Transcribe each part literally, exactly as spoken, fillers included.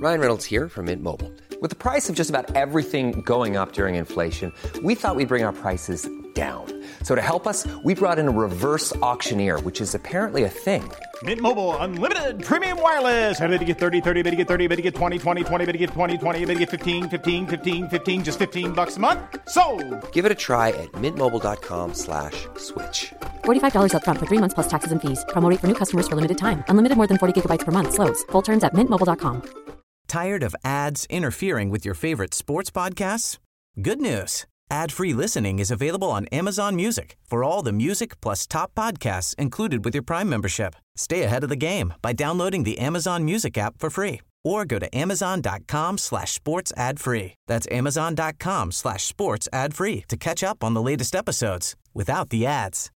Ryan Reynolds here from Mint Mobile. With the price of just about everything going up during inflation, we thought we'd bring our prices down. So to help us, we brought in a reverse auctioneer, which is apparently a thing. Mint Mobile Unlimited Premium Wireless. How to get thirty, thirty, how to get thirty, how to get twenty, twenty, twenty, how to get twenty, twenty, how to get fifteen, fifteen, fifteen, fifteen, just fifteen bucks a month? Sold! Give it a try at mintmobile.com slash switch. forty-five dollars up front for three months plus taxes and fees. Promo rate for new customers for limited time. Unlimited more than forty gigabytes per month. Slows full terms at mint mobile dot com. Tired of ads interfering with your favorite sports podcasts? Good news. Ad-free listening is available on Amazon Music for all the music plus top podcasts included with your Prime membership. Stay ahead of the game by downloading the Amazon Music app for free or go to amazon.com slash sports ad free. That's amazon.com slash sports ad free to catch up on the latest episodes without the ads.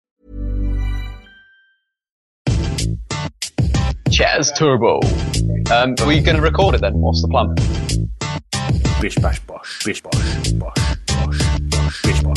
Chaz Turbo. Um, are we going to record it then? What's the plan? Bish bash bosh. Bish bosh. Bosh. Bosh. Bosh. Bish bosh.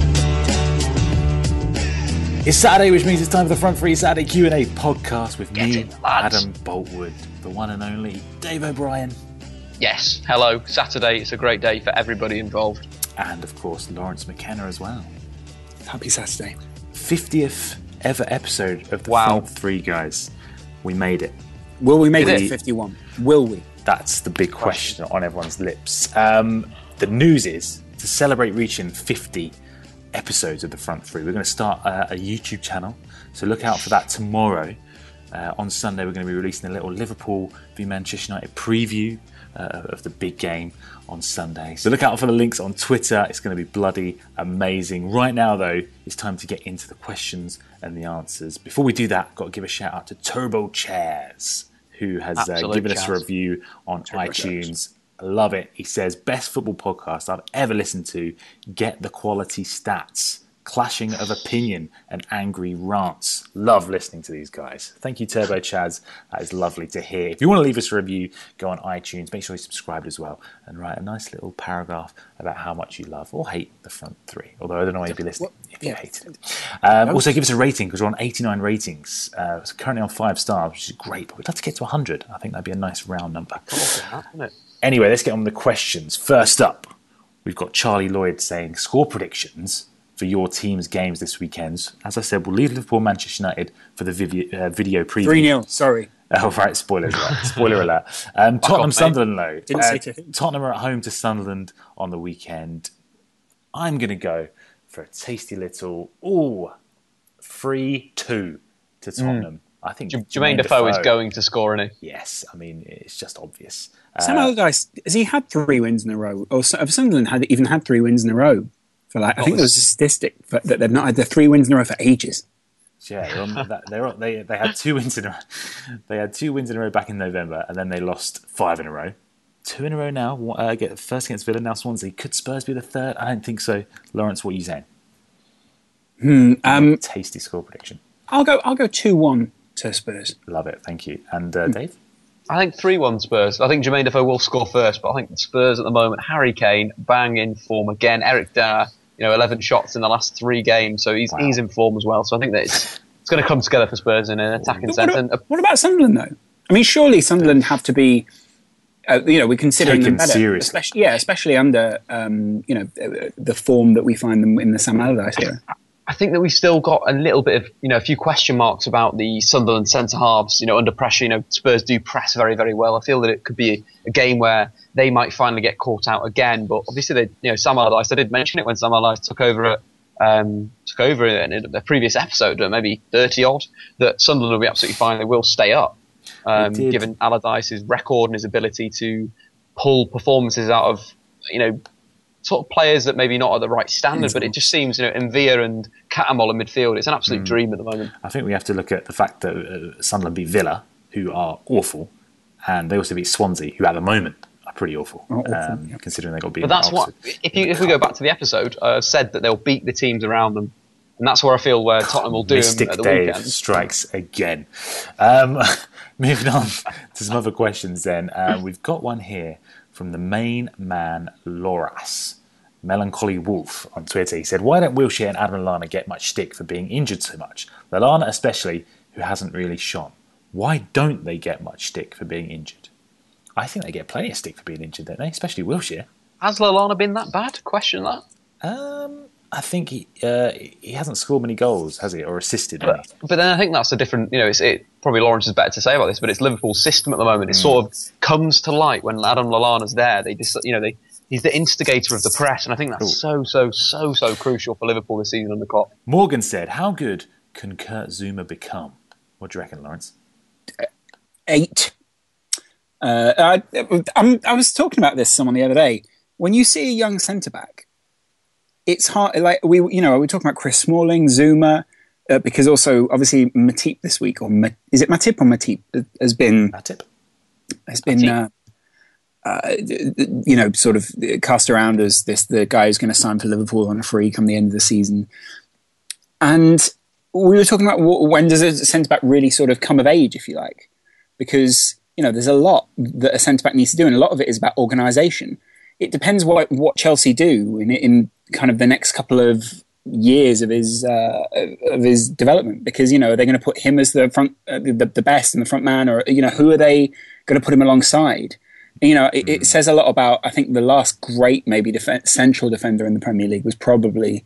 It's Saturday, which means it's time for the Front Three Saturday Q and A podcast with Get me, it, lads. Adam Boltwood, the one and only Dave O'Brien. Yes. Hello. Saturday. It's a great day for everybody involved. And, of course, Lawrence McKenna as well. Happy Saturday. fiftieth ever episode of the Wow. Front Three, guys. We made it. Will we make Did it to it? fifty-one? Will we? That's the big question on everyone's lips. Um, the news is, to celebrate reaching fifty episodes of the Front Three, we're going to start uh, a YouTube channel. So look out for that tomorrow. Uh, on Sunday, we're going to be releasing a little Liverpool v Manchester United preview uh, of the big game on Sunday. So look out for the links on Twitter. It's going to be bloody amazing. Right now, though, it's time to get into the questions and the answers. Before we do that, I've got to give a shout out to Turbo Chairs, who has uh, Absolute given us a Chaz. review on Turbo iTunes. Chairs. I love it. He says, best football podcast I've ever listened to. Get the quality stats. Clashing of opinion and angry rants. Love listening to these guys. Thank you, Turbo Chaz. That is lovely to hear. If you want to leave us a review, go on iTunes. Make sure you subscribe as well and write a nice little paragraph about how much you love or hate the Front Three. Although I don't know why you'd be listening if you Yeah. hate it. Um, also, give us a rating because we're on eighty-nine ratings. Uh, it's currently on five stars, which is great. But we'd love to get to one hundred. I think that'd be a nice round number. Anyway, let's get on with the questions. First up, we've got Charlie Lloyd saying score predictions for your team's games this weekend. As I said, we'll leave Liverpool Manchester United for the video, uh, video preview. three nil, sorry. Oh, right, spoilers, right. Spoiler alert. Um, Tottenham, mate. Sunderland, though. Didn't Uh, say to him. Tottenham are at home to Sunderland on the weekend. I'm going to go for a tasty little, ooh, three two to Tottenham. I think J- Jermaine Defoe is going to score, isn't he? Yes, I mean, it's just obvious. Sam Uh, Allardyce, has he had three wins in a row? Or so- have Sunderland had even had three wins in a row? For like, I think there was a statistic for, that they've not had the three wins in a row for ages. Yeah, they're on that, they're on, they they had two wins in a row. They had two wins in a row back in November, and then they lost five in a row. Two in a row now. One- Uh, get first against Villa, now Swansea. Could Spurs be the third? I don't think so. Lawrence, what are you saying? Hmm, um, Tasty score prediction. I'll go. I'll go two one to Spurs. Love it. Thank you. And uh, Dave? I think three one Spurs. I think Jermaine Defoe will score first, but I think Spurs at the moment, Harry Kane, bang in form again. Eric Dyer, you know, eleven shots in the last three games, so he's Wow. he's in form as well. So I think that it's it's going to come together for Spurs in an attacking But sense. what, And uh, what about Sunderland though? I mean, surely Sunderland have to be. Uh, you know, we're considering Taken them better, seriously. especially yeah, especially under um, you know uh, the form that we find them in the Sam Allardyce era. I think that we've still got a little bit of, you know, a few question marks about the Sunderland centre halves, you know, under pressure. You know, Spurs do press very, very well. I feel that it could be a, a game where they might finally get caught out again. But obviously, they, you know, Sam Allardyce, I did mention it when Sam Allardyce took over at, um, took over in a previous episode, maybe thirty odd, that Sunderland will be absolutely fine. They will stay up, um, did. given Allardyce's record and his ability to pull performances out of, you know, sort of players that maybe not at the right standard, but it just seems, you know, Envia and Catamol in midfield, it's an absolute dream at the moment. I think we have to look at the fact that uh, Sunderland beat Villa, who are awful, and they also beat Swansea, who at the moment are pretty awful, Oh, awful, um, yeah. considering they got beaten. But that's at what, Oxford. if you if we go back to the episode, uh, said that they'll beat the teams around them, and that's where I feel where Tottenham will do Mystic them at the Dave weekend. strikes again. Um, moving on to some other questions then. Uh, we've got one here from the main man, Loras. Melancholy Wolf on Twitter. He said, why don't Wilshere and Adam Lallana get much stick for being injured so much? Lallana especially, who hasn't really shone. Why don't they get much stick for being injured? I I think they get plenty of stick for being injured, don't they? Especially Wilshere. Has Lallana been that bad? Question that. Um, I think he uh, he hasn't scored many goals, has he, or assisted But, many? but then I think that's a different, you know, it's, it probably Lawrence is better to say about this, but it's Liverpool's system at the moment. It Mm. sort of comes to light when Adam Lallana's there. They just, you know, they he's the instigator of the press, and I think that's Ooh. so, so, so, so crucial for Liverpool this season under Klopp. Morgan said, "How good can Kurt Zuma become?" What do you reckon, Lawrence? Eight. Uh, I, I'm, I was talking about this to someone the other day. When you see a young centre back, it's hard. Like we, you know, we were talking about Chris Smalling, Zuma, uh, because also obviously Matip this week, or Ma- is it Matip or Matip has been Matip. has been, uh, uh, you know, sort of cast around as this the guy who's going to sign for Liverpool on a free come the end of the season. And we were talking about when does a centre back really sort of come of age, if you like, because you know there's a lot that a centre back needs to do, and a lot of it is about organisation. It depends what what Chelsea do in in kind of the next couple of years of his uh, of his development, because you know are they going to put him as the front uh, the, the best and the front man, or you know who are they going to put him alongside? You know, it, it says a lot about. I think the last great maybe def- central defender in the Premier League was probably.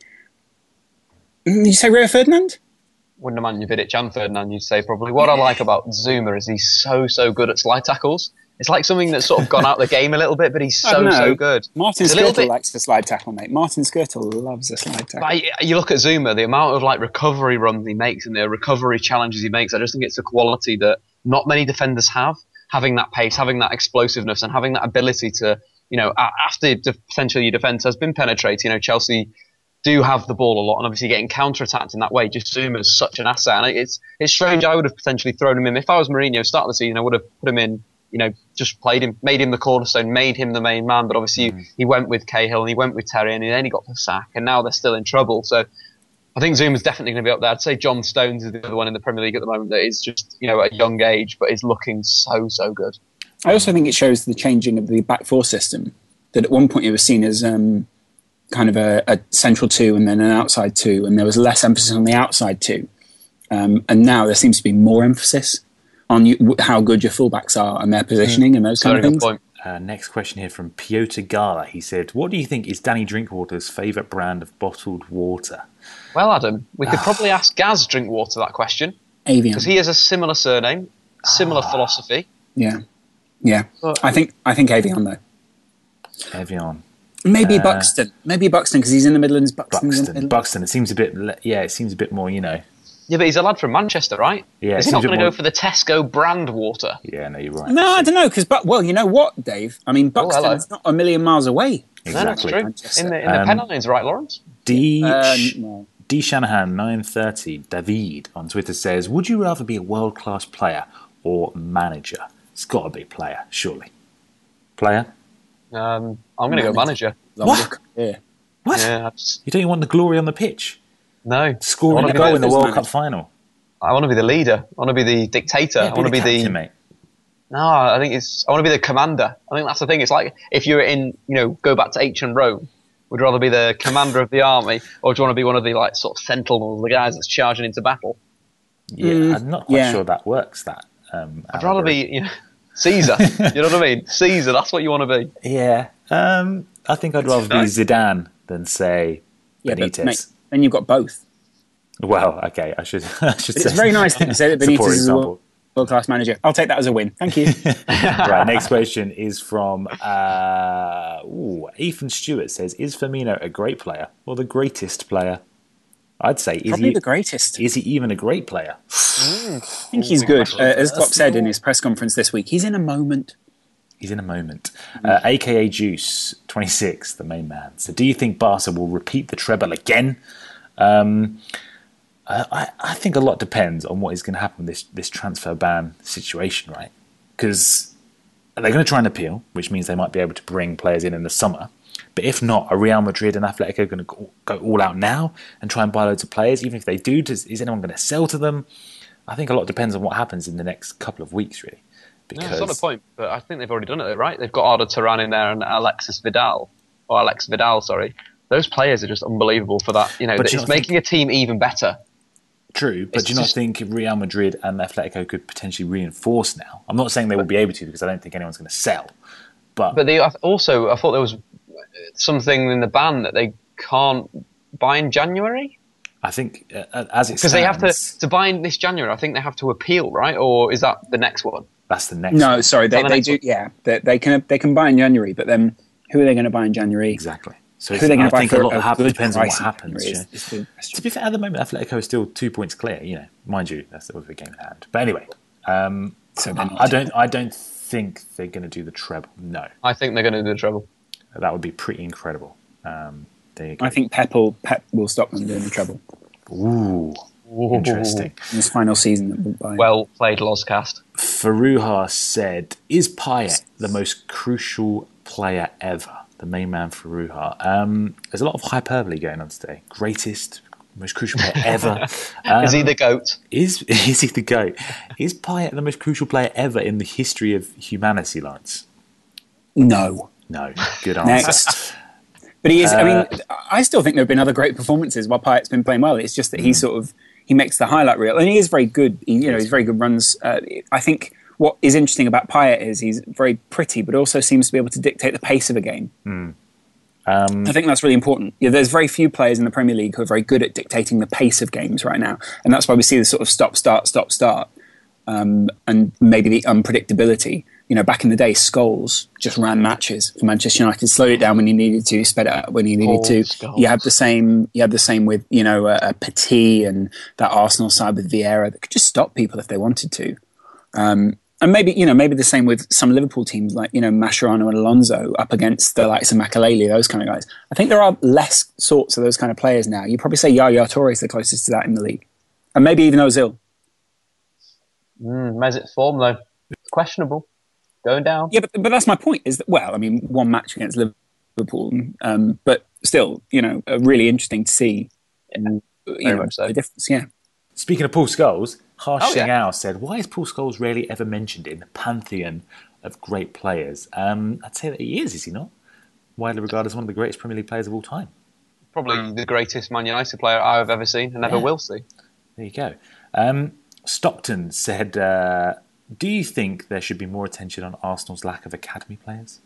Did you say Rio Ferdinand? Wunderman, Vidic and Ferdinand, you'd say probably. What I like about Zuma is he's so, so good at slide tackles. It's like something that's sort of gone out of the game a little bit, but he's so, so good. Martin He's a little Skirtle bit- likes the slide tackle, mate. Martin Skirtle loves a slide tackle. But you look at Zuma, the amount of like recovery runs he makes and the recovery challenges he makes, I just think it's a quality that not many defenders have. Having that pace, having that explosiveness, and having that ability to, you know, a- after de- potentially your defence has been penetrated, you know, Chelsea do have the ball a lot, and obviously getting counter-attacked in that way, just Zuma is such an asset. And it's it's strange. I would have potentially thrown him in if I was Mourinho. Start of the season, I would have put him in. You know, just played him, made him the cornerstone, made him the main man. But obviously, mm. he went with Cahill and he went with Terry, and then he got the sack, and now they're still in trouble. So I think Zuma's definitely going to be up there. I'd say John Stones is the other one in the Premier League at the moment that is just, you know, at a young age, but is looking so, so good. I also think it shows the changing of the back four system. That at one point it was seen as um, kind of a, a central two and then an outside two, and there was less emphasis on the outside two. Um, and now there seems to be more emphasis on you, how good your fullbacks are and their positioning mm. and those kind Very of things. Good point. Uh, next question here from Piotr Gala. He said, "What do you think is Danny Drinkwater's favourite brand of bottled water?" Well, Adam, we could probably ask Gaz Drinkwater that question. Avion. Because he has a similar surname, similar ah. philosophy. Yeah. Yeah. But, I think I think Avion, though. Evian. Maybe uh, Buxton. Maybe Buxton, because he's in the Midlands. Buxton's Buxton. in the Midlands. Buxton. It seems a bit, yeah, it seems a bit more, you know. Yeah, but he's a lad from Manchester, right? Yeah. Is he not going to more... go for the Tesco brand water? Yeah, no, you're right. No, I don't know, because, well, you know what, Dave? I mean, Buxton is not a million miles away. Exactly. No, that's true. In the, in the um, Pennines, right, Lawrence? D. Uh, no. D. Shanahan nine thirty David on Twitter says, "Would you rather be a world-class player or manager?" It's got to be player, surely. Player? Um, I'm going to go manager. What? Yeah. What? Yeah, just... You don't want the glory on the pitch? No. Scoring a goal in the World Cup final? I want to be the leader. I want to be the dictator. Yeah, I want to be captain, the... Mate. No, I think it's... I want to be the commander. I think that's the thing. It's like if you're in, you know, go back to ancient Rome, would you rather be the commander of the army, or do you want to be one of the, like, sort of sentinels, the guys that's charging into battle? Yeah, mm, I'm not quite yeah. sure that works, that. Um, I'd rather be, you know, Caesar. You know what I mean? Caesar, that's what you want to be. Yeah. Um, I think I'd rather be Zidane than, say, yeah, Benitez. But, mate, then you've got both. Well, okay, I should, I should say. It's very nice to say that Benitez is a world-class manager. I'll take that as a win. Thank you. Right, next question is from uh, ooh, Ethan Stewart says, "Is Firmino a great player or the greatest player?" I'd say, is Probably he the greatest. Is he even a great player? Mm. I think he's good. Uh, as Klopp said in his press conference this week, he's in a moment. He's in a moment. Uh, A K A Juice twenty-six, the main man. So, do you think Barca will repeat the treble again? Um, I, I think a lot depends on what is going to happen with this, this transfer ban situation, right? Because they're going to try and appeal, which means they might be able to bring players in in the summer. But if not, are Real Madrid and Atletico going to go all out now and try and buy loads of players? Even if they do, does, is anyone going to sell to them? I think a lot depends on what happens in the next couple of weeks, really. Because... Yeah, that's not a point, but I think they've already done it, right? They've got Arda Turan in there and Alexis Vidal, or Alex Vidal, sorry. Those players are just unbelievable for that. You know, it's you making think... a team even better. True, but It's do you not just- think Real Madrid and Atletico could potentially reinforce now? I'm not saying they will be able to because I don't think anyone's going to sell. But, But they I th- also, I thought there was something in the ban that they can't buy in January. I think uh, as it Because stands, they have to to buy in this January. I think they have to appeal, right? Or is that the next one? that's the next No, one. sorry, they, the they next do. one? Yeah, they, they can they can buy in January, but then who are they going to buy in January? Exactly. So Who are they going I to buy think for a lot a hap- good depends on what price in happens. January yeah. is- is the question. To be fair, at the moment, Atletico is still two points clear. You know, mind you, that's the game in hand. But anyway, um, So they're not- I don't. I don't think they're going to do the treble. No, I think they're going to do the treble. that would be pretty incredible. Um, there you go. I think Pep will Pep will stop them doing the treble Ooh, interesting. in this final season. That will buy. Well played, Lozcast. Faruha said, "Is Payet the most crucial player ever?" The main man, Faruha. Um, there's a lot of hyperbole going on today. Greatest, most crucial player ever. Um, Is he the GOAT? Is is he the GOAT? Is Payet the most crucial player ever in the history of humanity, Lance? no. No. Good answer. Next. But he is. I Uh, mean, I still think there have been other great performances while Payet's been playing well. It's just that he sort of he makes the highlight reel, and he is very good. He, you know, he's very good runs. Uh, I think what is interesting about Payet is he's very pretty, but also seems to be able to dictate the pace of a game. Um, I think that's really important. Yeah, there's very few players in the Premier League who are very good at dictating the pace of games right now, and that's why we see this sort of stop, start, stop, start, um, and maybe the unpredictability. You know, back in the day, Scholes just ran matches for Manchester United, slowed it down when he needed to, sped it up when he needed Oh, to. Scholes. You had the same. You had the same with you know uh, uh, Petit and that Arsenal side with Vieira that could just stop people if they wanted to. Um, and maybe you know maybe the same with some Liverpool teams like you know Mascherano and Alonso up against the likes of Makaleli, those kind of guys. I think there are less sorts of those kind of players now. You probably say Yaya Toure is the closest to that in the league, and maybe even Ozil. Mm, Mesut form though, it's questionable. Going down. Yeah, but, but that's my point. Is that well, I mean, one match against Liverpool, um, but still, you know, uh, really interesting to see. You know, much so. the difference. Yeah, Speaking of Paul Scholes, Harsh Oh, yeah. Singh said, "Why is Paul Scholes rarely ever mentioned in the pantheon of great players?" Um, I'd say that he is. Is he not? Widely regarded as one of the greatest Premier League players of all time. Probably the greatest Man United player I've ever seen and never Yeah. will see. There you go. Um, Stockton said, uh, "Do you think there should be more attention on Arsenal's lack of academy players?"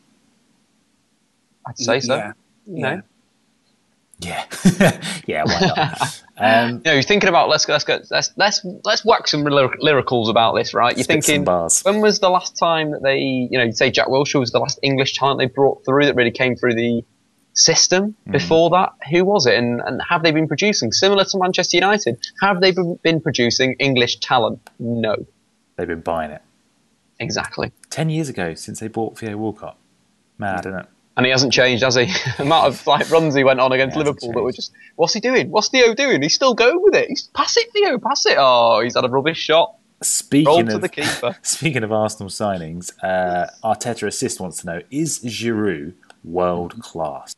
I'd say so. Yeah. You know, Yeah, yeah. Why not? um, you know, you're thinking about let's let's go let's let's let's wax some lyric, lyricals about this, right? You're Spit some thinking bars. when was the last time that they, you know, you say Jack Wilshere was the last English talent they brought through that really came through the system. Hmm. Before that, who was it, and and have they been producing similar to Manchester United? Have they been been producing English talent? No, they've been buying it. exactly. Ten years ago, since they bought Theo Walcott. Mad, isn't it? And he hasn't changed, has he? The amount of like runs he went on against He hasn't Liverpool that were changed. just, what's he doing? What's Theo doing? He's still going with it. He's pass it, Theo, pass it. Oh, he's had a rubbish shot. Roll Speaking to of the keeper. speaking of Arsenal signings, uh, Arteta Assist wants to know: is Giroud world class?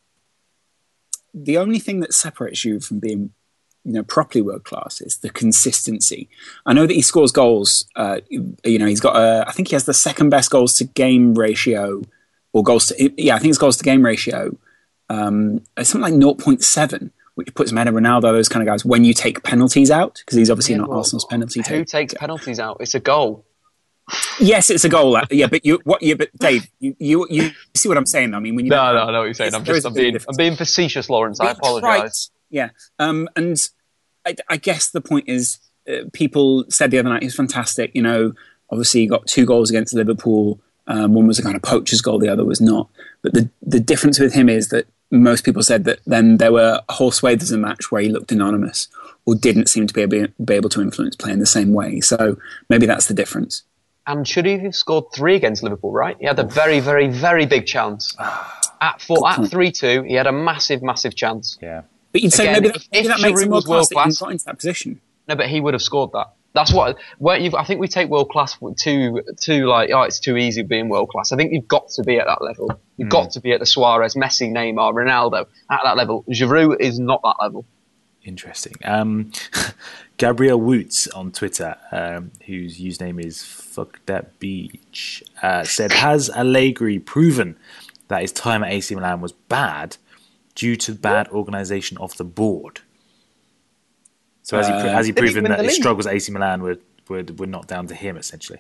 the only thing that separates you from being, you know, properly world class is the consistency. I know that he scores goals. Uh, you know, he's got. A, I think he has the second best goals to game ratio, or goals to. Yeah, I think it's goals to game ratio. Um, it's something like zero point seven, which puts him ahead of Ronaldo, those kind of guys. When you take penalties out, because he's obviously Yeah, not well, Arsenal's penalty Who taker. takes penalties out? It's a goal. Yes, it's a goal. uh, Yeah, but you what? Yeah, but Dave, you you, you see what I'm saying? I mean, when you No, no, I know what you're saying. It's- I'm there just, is a I'm bit of being, difference. I'm being facetious, Lawrence. I Right. apologise. Yeah, um, and I, I guess the point is, uh, people said the other night he was fantastic. You know, obviously he got two goals against Liverpool. Um, one was a kind of poacher's goal, the other was not. But the the difference with him is that most people said that then there were whole swathes of the match where he looked anonymous or didn't seem to be able, be able to influence play in the same way. So maybe that's the difference. And should he have scored three against Liverpool, right? He had a very, very, very big chance. At four, at three two, he had a massive, massive chance. Yeah. But you'd say Again, maybe if- that, maybe if that makes Giroud him was world class that he world-class- got into that position. No, but he would have scored that. That's what. Weren't you? I think we take world class too, too like, oh, it's too easy being world class. I think you've got to be at that level. You've got to be at the Suarez, Messi, Neymar, Ronaldo at that level. Giroud is not that level. Interesting. Um, Gabrielle Woots on Twitter, um, whose username is fuck that beach, uh, said, has Allegri proven that his time at A C Milan was bad due to bad organisation of the board? So has he, Uh, has he Did he proven win that the his league? struggles at A C Milan were, were, were not down to him, essentially?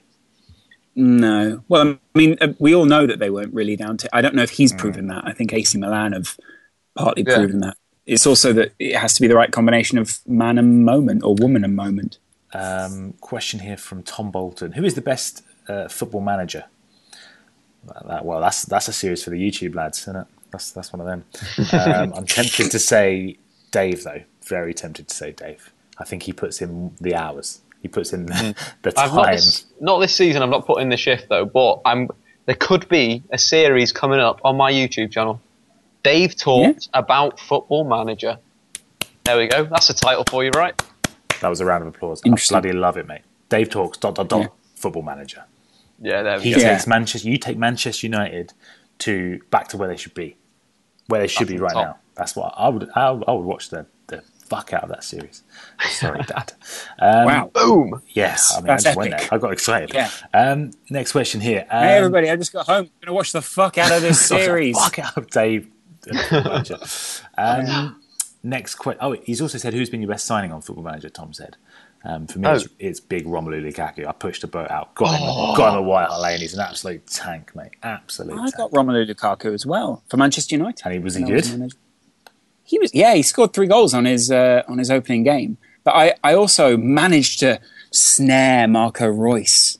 No. Well, I mean, uh, we all know that they weren't really down to. I don't know if he's Mm. proven that. I think A C Milan have partly Yeah. proven that. It's also that it has to be the right combination of man and moment, or woman and moment. Um, question here from Tom Bolton. Who is the best uh, football manager? Well, that, well, that's that's a series for the YouTube lads, isn't it? That's that's one of them. Um, I'm tempted to say Dave, though. Very tempted to say Dave. I think he puts in the hours. He puts in the, the I've not time. this, not this season. I've not put in the shift though, but I'm. There could be a series coming up on my YouTube channel. Dave talked about Football Manager. There we go. That's a title for you, right? That was a round of applause. I Interesting. bloody love it, mate. Dave talks dot dot dot Yeah. Football Manager. Yeah, there we He go. Yeah. takes Manchester. You take Manchester United to back to where they should be, where they should That's be the right top. now. That's what I would. I, would- I would watch the the fuck out of that series. Sorry, Dad. Um, Wow. Boom. Yes, I mean, That's I just went epic. there. I got excited. Yeah. Um, next question here. Um, Hey, everybody, I just got home. I'm going to watch the fuck out of this series. Fuck out of Dave. Football Manager. Um, next question. Oh, he's also said, "Who's been your best signing on Football Manager?" Tom said. Um, for me, Oh. it's, it's big Romelu Lukaku. I pushed the boat out, got him, got him a White Hart Lane. He's an absolute tank, mate. Absolute I tank. got Romelu Lukaku as well for Manchester United. And he was he When I good? manager. He was, yeah. He scored three goals on his uh, on his opening game. But I, I also managed to snare Marco Reus.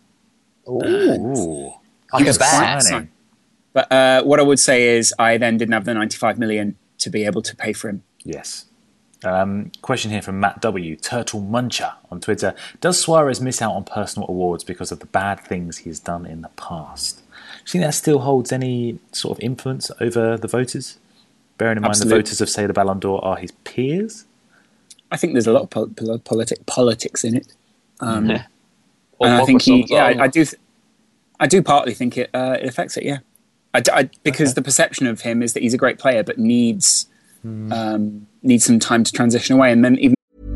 Ooh, Like a was bear. quite exciting. But uh, what I would say is, I then didn't have the ninety-five million to be able to pay for him. yes. Um, question here from Matt W. Turtle Muncher on Twitter. Does Suarez miss out on personal awards because of the bad things he has done in the past? Do you think that still holds any sort of influence over the voters? Bearing in mind Absolutely. the voters of, say, the Ballon d'Or are his peers? I think there's a lot of pol- pol- politic politics in it. Um, Yeah. and I Pogba think he, sums yeah, it I, I up. do, th- I do partly think it, uh, it affects it. Yeah, I, d- I- because the perception of him is that he's a great player, but needs um, needs some time to transition away, and then even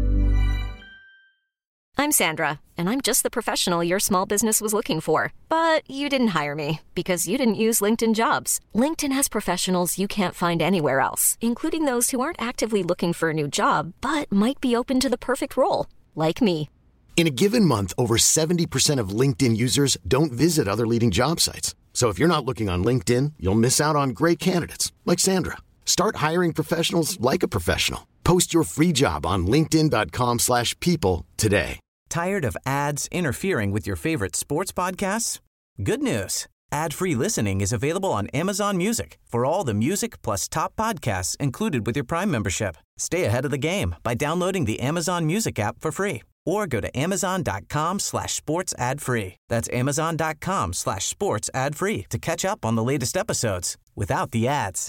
I'm Sandra, and I'm just the professional your small business was looking for. But you didn't hire me because you didn't use LinkedIn Jobs. LinkedIn has professionals you can't find anywhere else, including those who aren't actively looking for a new job, but might be open to the perfect role, like me. In a given month, over seventy percent of LinkedIn users don't visit other leading job sites. So if you're not looking on LinkedIn, you'll miss out on great candidates like Sandra. Start hiring professionals like a professional. Post your free job on linkedin dot com slash people today. Tired of ads interfering with your favorite sports podcasts? Good news. Ad-free listening is available on Amazon Music for all the music plus top podcasts included with your Prime membership. Stay ahead of the game by downloading the Amazon Music app for free or go to amazon.com slash sports ad free. That's amazon.com slash sports ad free to catch up on the latest episodes without the ads.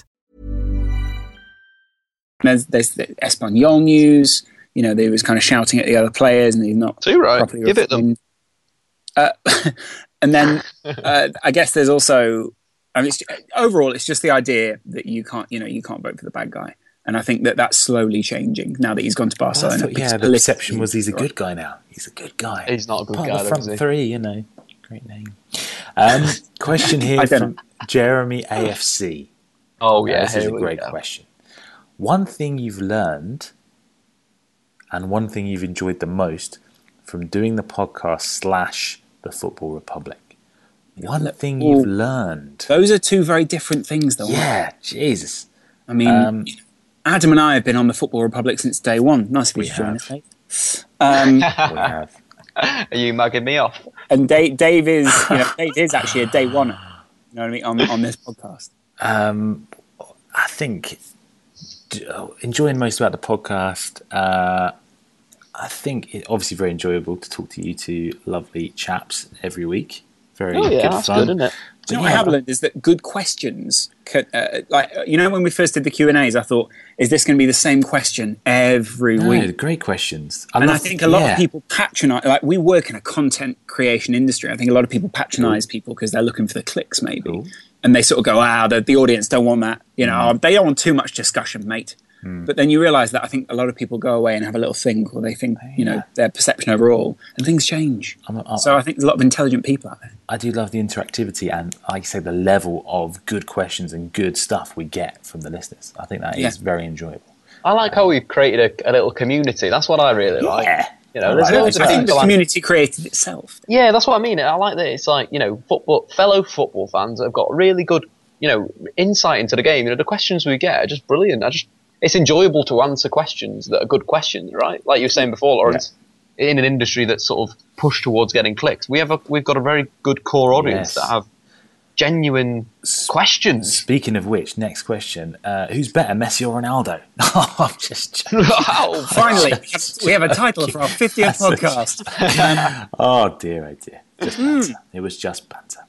there's, there's the Espanyol news. You know, they was kind of shouting at the other players, and he's not Too right. properly Give it them. Uh, and then uh, I guess there's also, I mean, it's, overall, it's just the idea that you can't, you know, you can't vote for the bad guy. And I think that that's slowly changing now that he's gone to Well, I Barcelona. thought, because yeah, the politically perception was he's a right. good guy now. He's a good guy. He's not a good Part guy, of the though, front is he? three, you know. Great name. Um, question here I don't from Jeremy A F C. Oh, Uh, yeah. this is here a we great go. question. One thing you've learned and one thing you've enjoyed the most from doing the podcast slash the Football Republic. One thing Well, you've learned. Those are two very different things, though. aren't Yeah, Jesus. they? I mean, Um, Adam and I have been on the Football Republic since day one. Nice of you We to join have. us, Dave. Um, We have. Are you mugging me off? and Dave, Dave is, you know, Dave is actually a day one. You know what I mean on on this podcast. Um, I think d- oh, enjoying most about the podcast. Uh, I think it obviously very enjoyable to talk to you two lovely chaps every week. Very Oh, yeah, good that's fun. good, isn't it? Do you know But what I yeah, have learned is that good questions, could, uh, like uh, you know, when we first did the Q and A's, I thought, is this going to be the same question every no, week? great questions. And love- I think a lot yeah. of people patronize, like we work in a content creation industry. I think a lot of people patronize people because they're looking for the clicks, maybe. Cool. And they sort of go, ah, the, the audience don't want that. You know, Mm. they don't want too much discussion, mate. But then you realize that I think a lot of people go away and have a little think, or they think, you know, their perception overall, and things change. I'm- I'm- so I think there's a lot of intelligent people out there. I do love the interactivity and, like you say, the level of good questions and good stuff we get from the listeners. I think that is Yeah. very enjoyable. I like how we've created a, a little community. That's what I really Yeah. like. You know, I there's like loads it. of I think people the like- community created itself. Yeah, that's what I mean. I like that. It's like, you know, football, fellow football fans have got really good, you know, insight into the game. You know, the questions we get are just brilliant. I just, it's enjoyable to answer questions that are good questions, right? Like you were saying before, Lawrence, in an industry that's sort of pushed towards getting clicks, we have a, we've got a very good core audience Yes. that have genuine questions. Speaking of which, next question: uh, who's better, Messi or Ronaldo? I'm just Wow. Finally, we have a title for our fiftieth podcast. Um, oh dear, oh dear, just banter. It was just banter.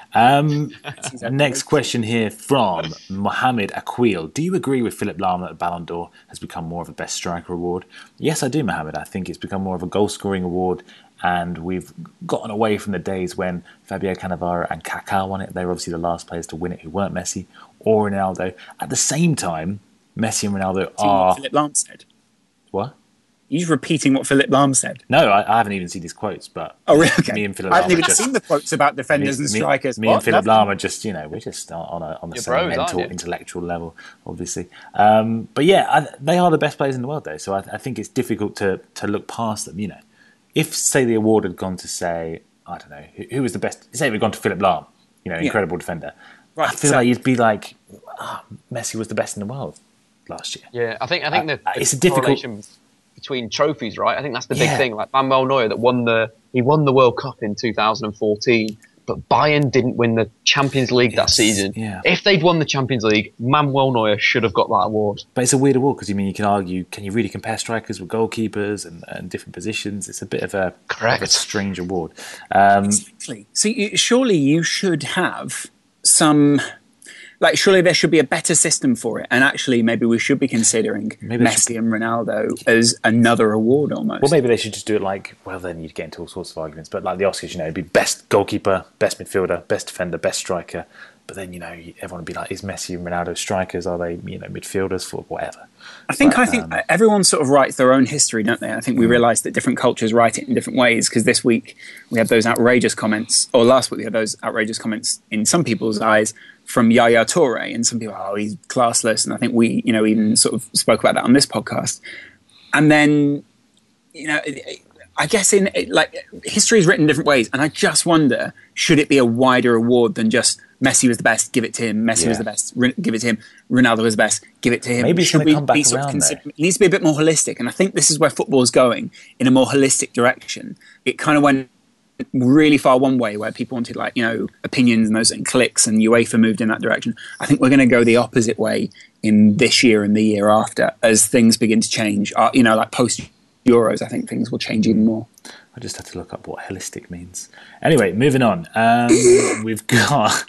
Um, next question here from Mohamed Akwil. Do you agree with Philip Lahm that the Ballon d'Or has become more of a best striker award? Yes, I do, Mohamed. I think it's become more of a goal-scoring award, and we've gotten away from the days when Fabio Cannavaro and Kaká won it. They were obviously the last players to win it who weren't Messi or Ronaldo. At the same time, Messi and Ronaldo are... what Philip Lahm said. What? You're just repeating what Philip Lahm said. No, I, I haven't even seen his quotes, but Oh, really? Okay. me and Philip I haven't Lahm are even just, seen the quotes about defenders me, and me- strikers. Me, What? and Philip Nothing? Lahm are just, you know, we're just on a, on the You're same bros, aren't mental, you? intellectual level, obviously. Um, but yeah, I, they are the best players in the world, though. So I, I think it's difficult to to look past them. You know, if say the award had gone to say, I don't know, who, who was the best? Say it had gone to Philip Lahm, you know, incredible defender. Right, I feel so- like you'd be like, oh, Messi was the best in the world last year. Yeah, I think I think Uh, the, the it's a difficult- correlation between trophies, right? I think that's the big Yeah. thing. Like Manuel Neuer that won the he won the World Cup in two thousand fourteen, but Bayern didn't win the Champions League that It's- season. yeah. If they'd won the Champions League, Manuel Neuer should have got that award. But it's a weird award because you mean you can argue, can you really compare strikers with goalkeepers and, and different positions? It's a bit of a, Correct. of a strange award. Um, Exactly. So you, surely you should have some, like, surely there should be a better system for it. And actually, maybe we should be considering Maybe they Messi and Ronaldo as another award almost. Well, maybe they should just do it like, well, then you'd get into all sorts of arguments. But like the Oscars, you know, it'd be best goalkeeper, best midfielder, best defender, best striker. But then, you know, everyone would be like, is Messi and Ronaldo strikers? Are they, you know, midfielders for whatever? I think But, I think um, everyone sort of writes their own history, don't they? I think we realise that different cultures write it in different ways. Because this week we had those outrageous comments, or last week we had those outrageous comments in some people's eyes from Yaya Toure, and some people, oh, he's classless. And I think we, you know, even sort of spoke about that on this podcast. And then, you know, I guess in like history is written different ways, and I just wonder, should it be a wider award than just Messi was the best, give it to him. Messi Yeah. was the best, R- give it to him. Ronaldo was the best, give it to him. Maybe it's Should gonna we come back be sort of around, consider- though. It needs to be a bit more holistic, and I think this is where football is going, in a more holistic direction. It kind of went really far one way, where people wanted, like, you know, opinions and those and clicks, and UEFA moved in that direction. I think we're going to go the opposite way in this year and the year after, as things begin to change. Uh, you know, like post Euros, I think things will change even more. I just had to look up what holistic means. Anyway, moving on. Um, we've got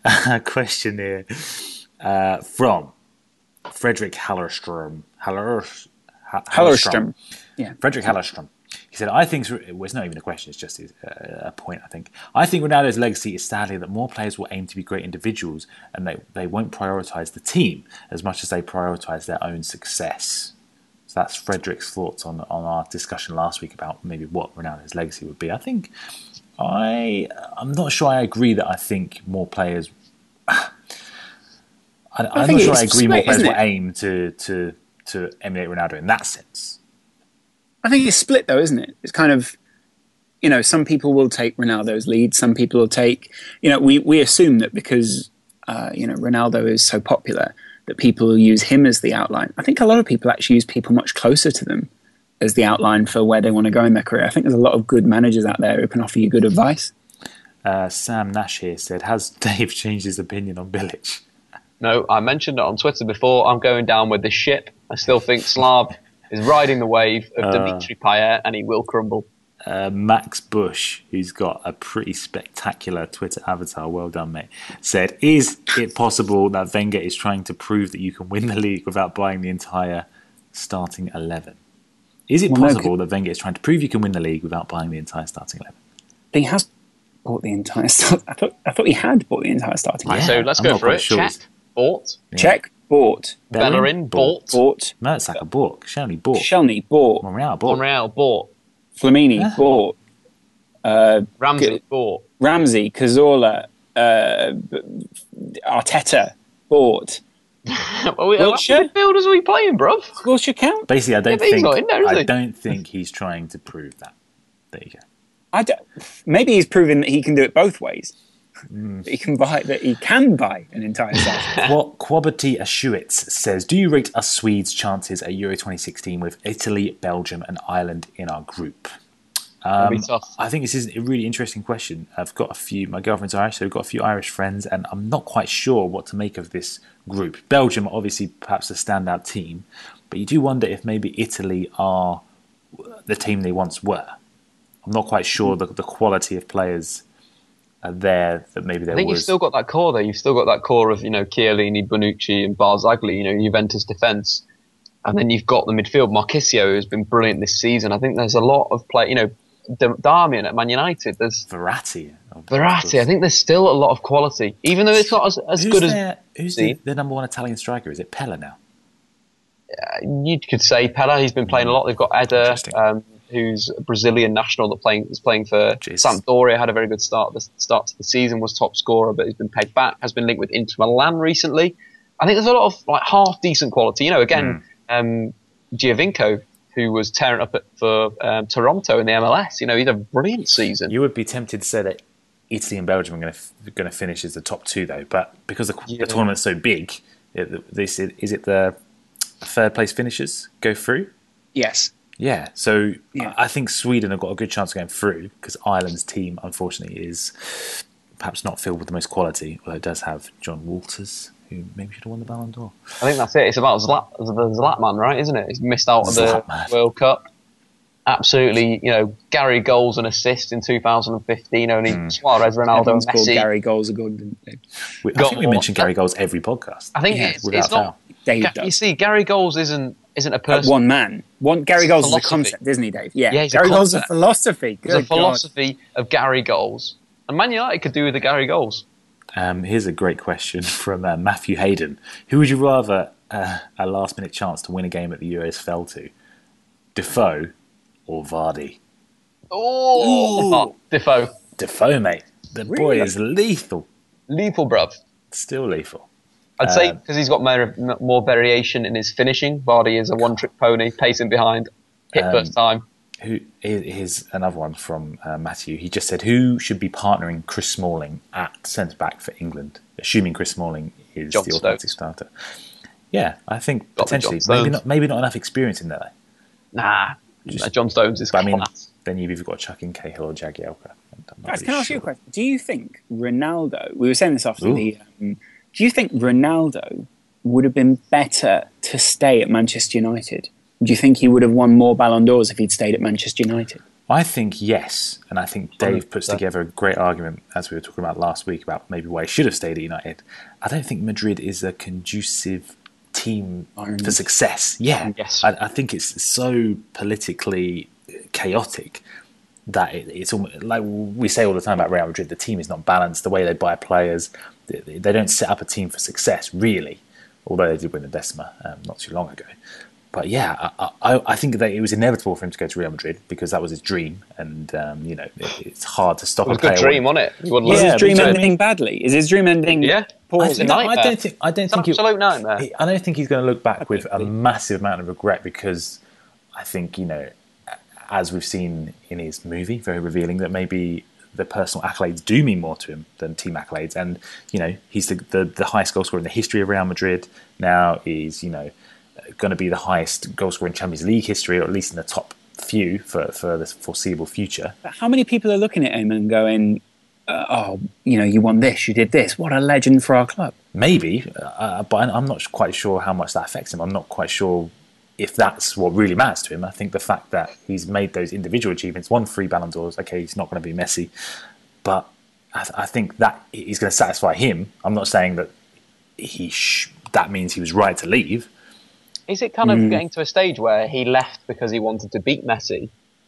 a question here uh, from Frederick Hallerstrom. Haller, Ha- Hallerstrom. Yeah. Frederick Hallerstrom. He said, I think, well, it's not even a question, it's just a, a point, I think. I think Ronaldo's legacy is sadly that more players will aim to be great individuals and they, they won't prioritise the team as much as they prioritise their own success. So that's Frederick's thoughts on, on our discussion last week about maybe what Ronaldo's legacy would be. I think, I, I'm not sure I agree that I think more players... I, I'm think not sure it's I agree more split, players isn't will it? aim to, to, to emulate Ronaldo in that sense. I think it's split, though, isn't it? It's kind of, you know, some people will take Ronaldo's lead. Some people will take, you know, we, we assume that because, uh, you know, Ronaldo is so popular that people will use him as the outline. I think a lot of people actually use people much closer to them as the outline for where they want to go in their career. I think there's a lot of good managers out there who can offer you good advice. Uh, Sam Nash here said, has Dave changed his opinion on Bilic? No, I mentioned it on Twitter before. I'm going down with this ship. I still think Slav is riding the wave of Dimitri Payet, and he will crumble. Uh, Max Bush, who's got a pretty spectacular Twitter avatar, well done, mate, said, is it possible that Wenger is trying to prove that you can win the league without buying the entire starting eleven? Is it Well, no, possible that Wenger is trying to prove you can win the league without buying the entire starting eleven? He has bought the entire start. I thought I thought he had bought the entire starting. Right, lineup. so let's I'm go not for quite it. sure. Check, bought. Check, bought. Bellerin, bought. Bought. Mertesacker bought. Shelly bought. Shelny, bought. Monreal bought. Monreal, bought. Flamini, bought. Uh, Ramsey, Good. bought. Ramsey, Cazorla, uh, Arteta, bought. well, we, what midfielders are we playing, bruv? Wilshere count? Basically, I don't Yeah, he's think not in there, is I he? don't think he's trying to prove that. There you go. I don't, maybe he's proven that he can do it both ways. Mm. That he can buy that he can buy an entire side. Qu- Quabity Ashuitz says, "Do you rate us Swedes' chances at Euro twenty sixteen with Italy, Belgium, and Ireland in our group?" Um, I think this is a really interesting question. I've got a few. My girlfriend's Irish, so we've got a few Irish friends, and I'm not quite sure what to make of this group. Belgium, obviously, perhaps a standout team, but you do wonder if maybe Italy are the team they once were. I'm not quite sure the, the quality of players are there that maybe there was. I think was. You've still got that core, though. You've still got that core of, you know, Chiellini, Bonucci, and Barzagli, you know, Juventus defence. And then you've got the midfield, Marchisio, who's been brilliant this season. I think there's a lot of play, you know, Darmian at Man United. There's Verratti. Verratti. I think there's still a lot of quality, even though it's not as, as good their, as. Who's the, the number one Italian striker? Is it Pella now? Uh, you could say Pella. He's been playing a lot. They've got Eder, um, who's a Brazilian national that playing is playing for Jeez. Sampdoria. Had a very good start. The start to the season, was top scorer, but he's been paid back. Has been linked with Inter Milan recently. I think there's a lot of like half decent quality. You know, again, mm. um, Giovinco, who was tearing up at, for um, Toronto in the M L S. You know, he's a brilliant season. You would be tempted to say that Italy and Belgium are going to going to finish as the top two, though. But because the, yeah. the tournament's so big, it, this is it the third place finishers go through? Yes. Yeah. So yeah. I think Sweden have got a good chance of going through because Ireland's team, unfortunately, is perhaps not filled with the most quality, although it does have John Walters, who maybe should have won the Ballon d'Or. I think that's it. It's about Zlat, the Zlatman, right? Isn't it? He's missed out on the Zlatman. World Cup. Absolutely, you know, Gary goals and assists in two thousand fifteen. Only mm. Suarez, Ronaldo, Everyone's and Messi. Called Gary goals are good. Didn't they? We, I think we mention Gary goals every podcast. I think yeah, it's, it's not. Dave Ga- does. You see, Gary goals isn't isn't a person. Uh, one man. One Gary goals is a concept, isn't he, Dave? Yeah. yeah Gary goals is a philosophy. Good It's a philosophy God. of Gary goals, and Man United could do with the Gary goals. Um, here's a great question from uh, Matthew Hayden. Who would you rather uh, a last-minute chance to win a game at the Euros fell to? Defoe or Vardy? Oh, oh Defoe. Defoe, mate. The really? boy is lethal. Lethal, bruv. Still lethal. I'd um, say because he's got more, more variation in his finishing. Vardy is a one-trick pony, pacing behind, hit um, first time. Who here's another one from uh, Matthew. He just said, "Who should be partnering Chris Smalling at centre back for England?" Assuming Chris Smalling is John the automatic Stones. starter. Yeah, I think Got potentially maybe not. Maybe not enough experience in there. Though. Nah, just, John Stones is. But I mean, class. then you've either got to chuck in Cahill or Jagielka. Guys, really can I ask sure. you a question? Do you think Ronaldo? We were saying this after Ooh. the. Um, do you think Ronaldo would have been better to stay at Manchester United? Do you think he would have won more Ballon d'Ors if he'd stayed at Manchester United? I think yes, and I think Dave puts together a great argument, as we were talking about last week, about maybe why he should have stayed at United. I don't think Madrid is a conducive team Ireland. for success. Yeah, yes. I, I think it's so politically chaotic that it, it's almost, like we say all the time about Real Madrid, the team is not balanced, the way they buy players, they, they don't set up a team for success, really, although they did win the Decima um, not too long ago. But yeah, I, I, I think that it was inevitable for him to go to Real Madrid because that was his dream, and um, you know it, it's hard to stop. It was a a good dream, wasn't it? Yeah, is his dream ending badly? Is his dream ending? Yeah, poor? I, no, I don't think. I don't it's think. An absolute nightmare. He, I don't think he's going to look back with a massive amount of regret because I think you know, as we've seen in his movie, very revealing that maybe the personal accolades do mean more to him than team accolades, and you know he's the the, the highest goal scorer in the history of Real Madrid. Now he's you know. going to be the highest goal scorer in Champions League history, or at least in the top few for, for the foreseeable future. But how many people are looking at him and going, uh, oh, you know, you won this, you did this, what a legend for our club? Maybe, uh, but I'm not quite sure how much that affects him. I'm not quite sure if that's what really matters to him. I think the fact that he's made those individual achievements, won three Ballon d'Ors, okay, he's not going to be Messi, but I, th- I think that is going to satisfy him. I'm not saying that he sh- that means he was right to leave. Is it kind of mm. getting to a stage where he left because he wanted to beat Messi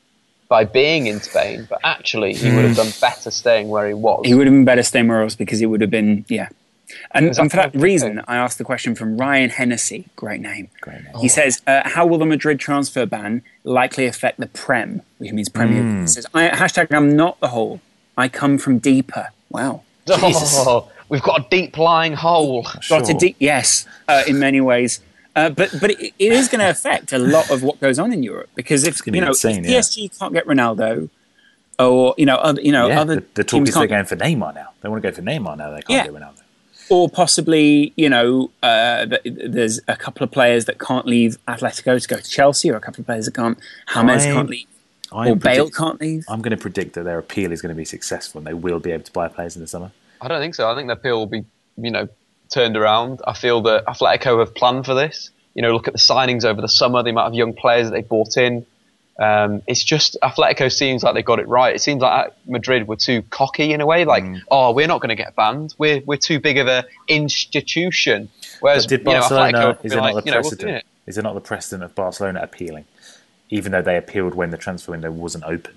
by being in Spain, but actually he mm. would have done better staying where he was? He would have been better staying where he was because it would have been, yeah. And, and for that reason, I asked the question from Ryan Hennessy. Great name. Great name. He oh. says, uh, how will the Madrid transfer ban likely affect the Prem, which means Premier League? Mm. He says, I, hashtag I'm not the whole. I come from deeper. Wow. Oh, we've got a deep lying hole. Sure. Got a deep yes, uh, in many ways. Uh, but but it, it is going to affect a lot of what goes on in Europe because if you know insane, if P S G yeah. can't get Ronaldo, or you know other you know yeah, other the, the talk is they're going for Neymar now. They want to go for Neymar now. They can't yeah. get Ronaldo. Or possibly, you know, uh, there's a couple of players that can't leave Atletico to go to Chelsea, or a couple of players that can't. James can't leave, I'm or Bale predict, can't leave. I'm going to predict that their appeal is going to be successful, and they will be able to buy players in the summer. I don't think so. I think their appeal will be, you know, turned around. I feel that Atletico have planned for this. You know, look at the signings over the summer, the amount of young players that they brought in. Um, it's just Atletico seems like they got it right. It seems like Madrid were too cocky in a way, like, mm. oh, we're not going to get banned. We're we're too big of an institution. Whereas, but did you know, Barcelona, Atletico is it like, not the you know, precedent? we'll it. Is it not the precedent of Barcelona appealing, even though they appealed when the transfer window wasn't open?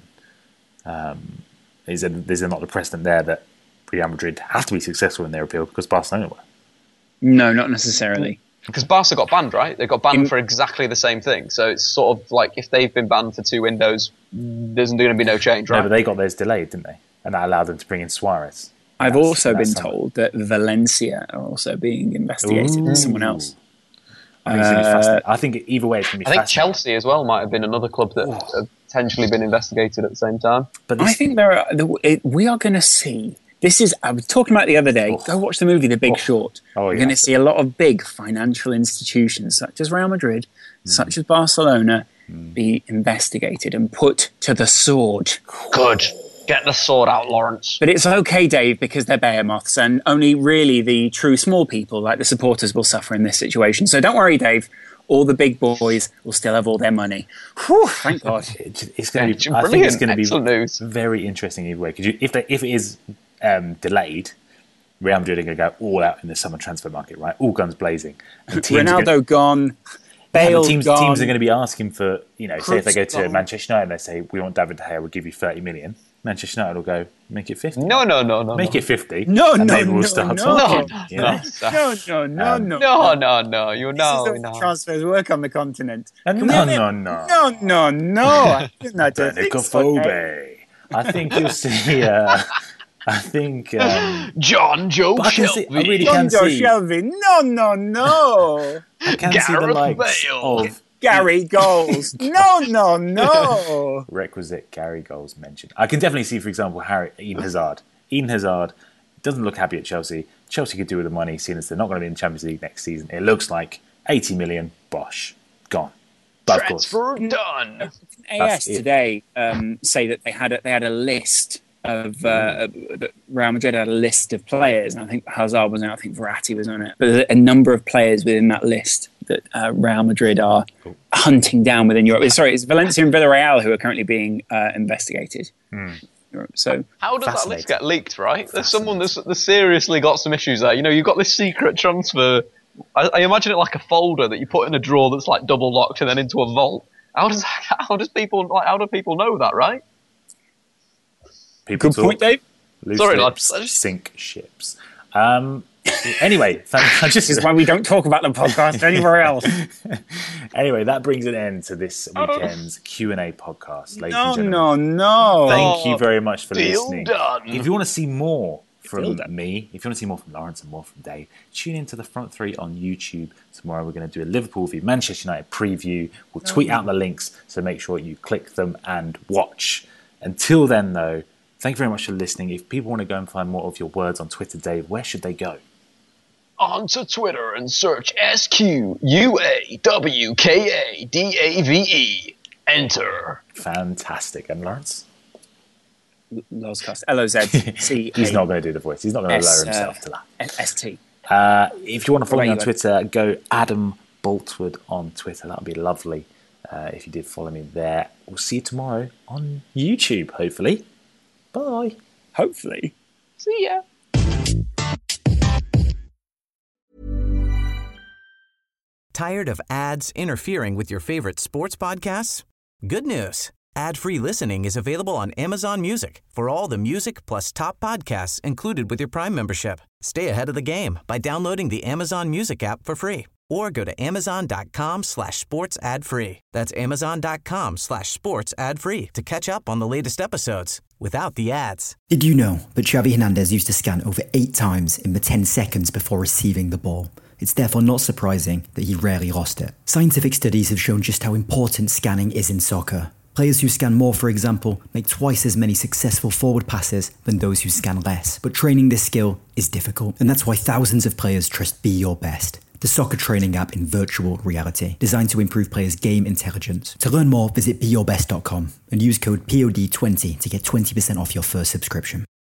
Um, is it is there not the precedent there that Real Madrid have to be successful in their appeal because Barcelona were? No, not necessarily. Because Barca got banned, right? They got banned in, for exactly the same thing. So it's sort of like if they've been banned for two windows, there's going to be no change, right? No, but they got theirs delayed, didn't they? And that allowed them to bring in Suarez. I've that's, also that's been told that Valencia are also being investigated by someone else. I think, it's uh, I think either way it's going to be I think Chelsea as well might have been another club that oh. have potentially been investigated at the same time. But this, I think there are, we are going to see... This is, I was talking about the other day, oh. go watch the movie The Big oh. Short. Oh, You're yeah. going to see a lot of big financial institutions, such as Real Madrid, mm. such as Barcelona, mm. be investigated and put to the sword. Good. Get the sword out, Lawrence. But it's okay, Dave, because they're behemoths, and only really the true small people, like the supporters, will suffer in this situation. So don't worry, Dave. All the big boys will still have all their money. Whew, thank God. It's going to be, I think it's going to be news. Very interesting either way. Because if, they, if it is... Um, delayed, Real Madrid are going to go all out in the summer transfer market, right? All guns blazing. And Ronaldo gonna, gone, Bale yeah, teams, gone. Teams are going to be asking for, you know, say if they go to gone. Manchester United and they say, we want David De Gea, we'll give you thirty million. Manchester United will go, make it fifty. No, no, no, no. Make no. it fifty. No, and no, then we'll no, start no, talking. No, you know? no, no, no, um, no. No, no, no. You know. This is no. how transfers work on the continent. And no, no, no. No, no, no. I think that's Bernicophobe. I think you'll see... Uh, I think um, John Joe I Shelby. See, I really John can Joe see, Shelby. No, no, no. I can Gareth see the likes Bale. of Gary Goals. No, no, no. Requisite Gary Goals mentioned. I can definitely see, for example, Harry Eden Hazard. Eden Hazard doesn't look happy at Chelsea. Chelsea could do with the money, seeing as they're not going to be in the Champions League next season. It looks like eighty million. Bosh, gone. But Transfer of course, done. A S today um, say that they had a, they had a list. Of uh, Real Madrid had a list of players, and I think Hazard was on it, I think Verratti was on it. But there's a number of players within that list that uh, Real Madrid are cool. hunting down within Europe. Sorry, it's Valencia and Villarreal who are currently being uh, investigated. Mm. So how does that list get leaked, right? There's someone that's, that's seriously got some issues there. You know, you've got this secret transfer. I, I imagine it like a folder that you put in a drawer that's like double locked and then into a vault. How does how does people like how do people know that, right? People Good point, Dave. Loose Sorry, lips, lads. Sink ships. Um, anyway, this is why we don't talk about the podcast anywhere else. Anyway, that brings an end to this weekend's Q and A podcast, ladies no, and gentlemen. No, no, no. Thank you very much for Deal listening. Done. If you want to see more from me, if you want to see more from Lawrence and more from Dave, tune into the Front Three on YouTube. Tomorrow we're going to do a Liverpool v Manchester United preview. We'll tweet out the links, so make sure you click them and watch. Until then, though, thank you very much for listening. If people want to go and find more of your words on Twitter, Dave, where should they go? Onto Twitter and search S Q U A W K A D A V E. Enter. Fantastic. And Lawrence? Lozcast. L O Z C. He's not going to do the voice. He's not going to lower himself to that. S T. Uh, if you want to follow me on Twitter, go Adam Boltwood on Twitter. That would be lovely uh, if you did follow me there. We'll see you tomorrow on YouTube, hopefully. Bye. Hopefully. See ya. Tired of ads interfering with your favorite sports podcasts? Good news. Ad-free listening is available on Amazon Music for all the music plus top podcasts included with your Prime membership. Stay ahead of the game by downloading the Amazon Music app for free or go to amazon.com slash sports ad free. That's amazon.com slash sports ad free to catch up on the latest episodes without the ads. Did you know that Xavi Hernandez used to scan over eight times in the ten seconds before receiving the ball? It's therefore not surprising that he rarely lost it. Scientific studies have shown just how important scanning is in soccer. Players who scan more, for example, make twice as many successful forward passes than those who scan less. But training this skill is difficult, and that's why thousands of players trust Be Your Best, the soccer training app in virtual reality, designed to improve players' game intelligence. To learn more, visit be your best dot com and use code P O D twenty to get twenty percent off your first subscription.